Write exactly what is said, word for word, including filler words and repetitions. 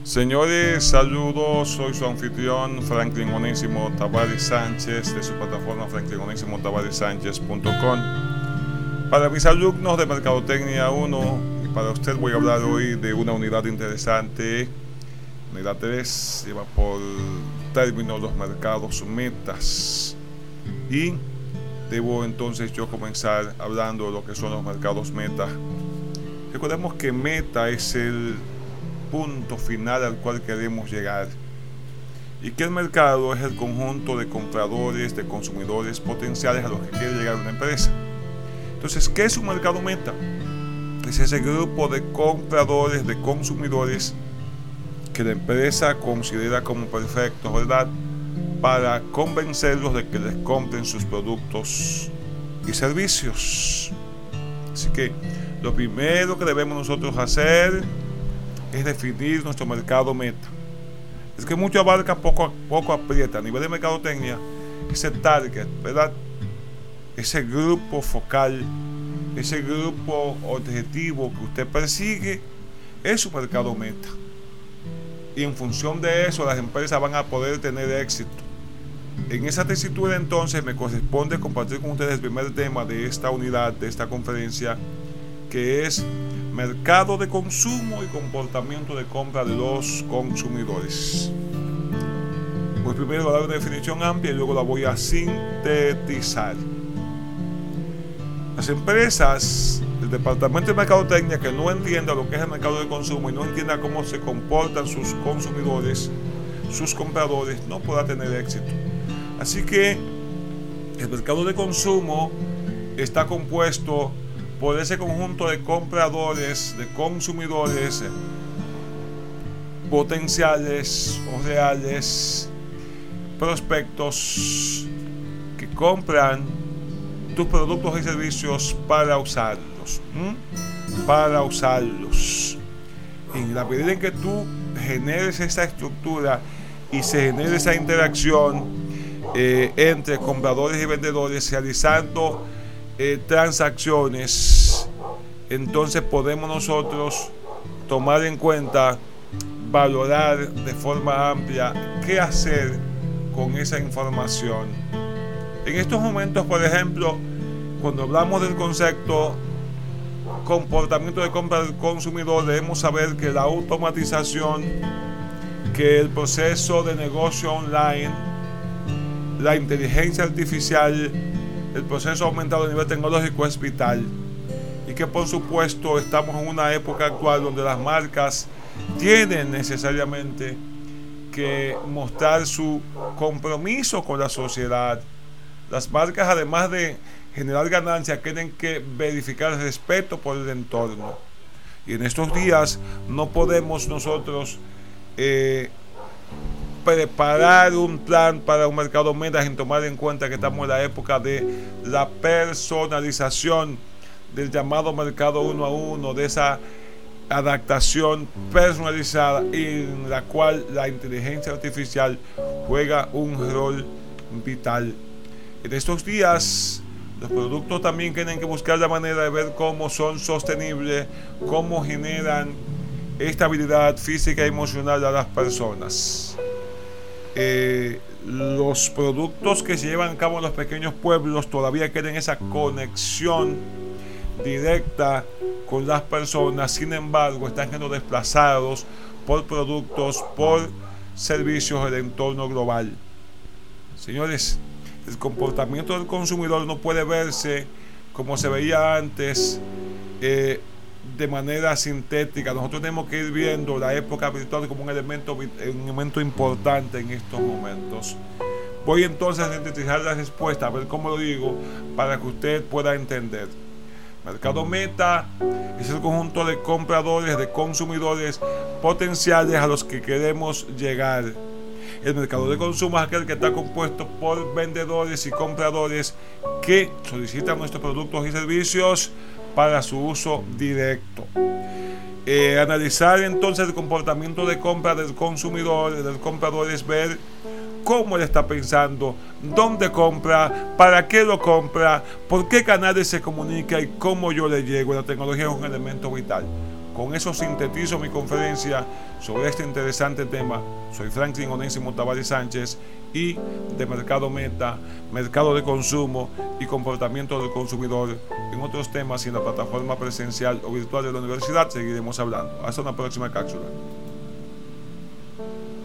Señores, saludos, soy su anfitrión Franklin Onésimo Tavares Sánchez de su plataforma franklin onésimo tavares sánchez punto com. Para mis alumnos de Mercadotecnia uno y para usted voy a hablar hoy de una unidad interesante. Unidad tres lleva por término los mercados metas y debo entonces yo comenzar hablando de lo que son los mercados meta. Recordemos que meta es el punto final al cual queremos llegar y que el mercado es el conjunto de compradores, de consumidores potenciales a los que quiere llegar una empresa. Entonces, ¿qué es un mercado meta? Es ese grupo de compradores, de consumidores que la empresa considera como perfectos, ¿verdad?, para convencerlos de que les compren sus productos y servicios. Así que lo primero que debemos nosotros hacer es definir nuestro mercado meta. Es que mucho abarca, poco, poco aprieta. A nivel de mercadotecnia, ese target, ¿verdad?, ese grupo focal, ese grupo objetivo que usted persigue, es su mercado meta. Y en función de eso, las empresas van a poder tener éxito. En esa tesitura, entonces, me corresponde compartir con ustedes el primer tema de esta unidad, de esta conferencia, que es mercado de consumo y comportamiento de compra de los consumidores. Pues primero voy a dar una definición amplia y luego la voy a sintetizar. Las empresas, el departamento de mercadotecnia que no entienda lo que es el mercado de consumo y no entienda cómo se comportan sus consumidores, sus compradores, no podrá tener éxito. Así que el mercado de consumo está compuesto por ese conjunto de compradores, de consumidores potenciales o reales, prospectos que compran tus productos y servicios para usarlos, ¿m? para usarlos. En la medida en que tú generes esa estructura y se genere esa interacción eh, entre compradores y vendedores realizando Eh, transacciones, entonces podemos nosotros tomar en cuenta, valorar de forma amplia qué hacer con esa información. En estos momentos, por ejemplo, cuando hablamos del concepto comportamiento de compra del consumidor, debemos saber que la automatización, que el proceso de negocio online, la inteligencia artificial, el proceso aumentado a nivel tecnológico es vital y que por supuesto estamos en una época actual donde las marcas tienen necesariamente que mostrar su compromiso con la sociedad. Las marcas, además de generar ganancias, tienen que verificar el respeto por el entorno, y en estos días no podemos nosotros eh, preparar un plan para un mercado meta sin tomar en cuenta que estamos en la época de la personalización, del llamado mercado uno a uno, de esa adaptación personalizada en la cual la inteligencia artificial juega un rol vital. En estos días los productos también tienen que buscar la manera de ver cómo son sostenibles, cómo generan estabilidad física y emocional a las personas. Eh, los productos que se llevan a cabo en los pequeños pueblos todavía quieren esa conexión directa con las personas, sin embargo están siendo desplazados por productos, por servicios del entorno global. Señores, el comportamiento del consumidor no puede verse como se veía antes, eh, de manera sintética. Nosotros tenemos que ir viendo la época virtual como un elemento, un elemento importante en estos momentos. Voy entonces a sintetizar la respuesta, a ver cómo lo digo, para que usted pueda entender. Mercado meta es el conjunto de compradores, de consumidores potenciales a los que queremos llegar. El mercado de consumo es aquel que está compuesto por vendedores y compradores que solicitan nuestros productos y servicios para su uso directo. Eh, analizar entonces el comportamiento de compra del consumidor, del comprador, es ver cómo él está pensando, dónde compra, para qué lo compra, por qué canales se comunica y cómo yo le llego. La tecnología es un elemento vital. Con eso sintetizo mi conferencia sobre este interesante tema. Soy Franklin Onésimo Tavares Sánchez y de Mercado Meta, Mercado de Consumo y Comportamiento del Consumidor. En otros temas y en la plataforma presencial o virtual de la universidad seguiremos hablando. Hasta una próxima cápsula.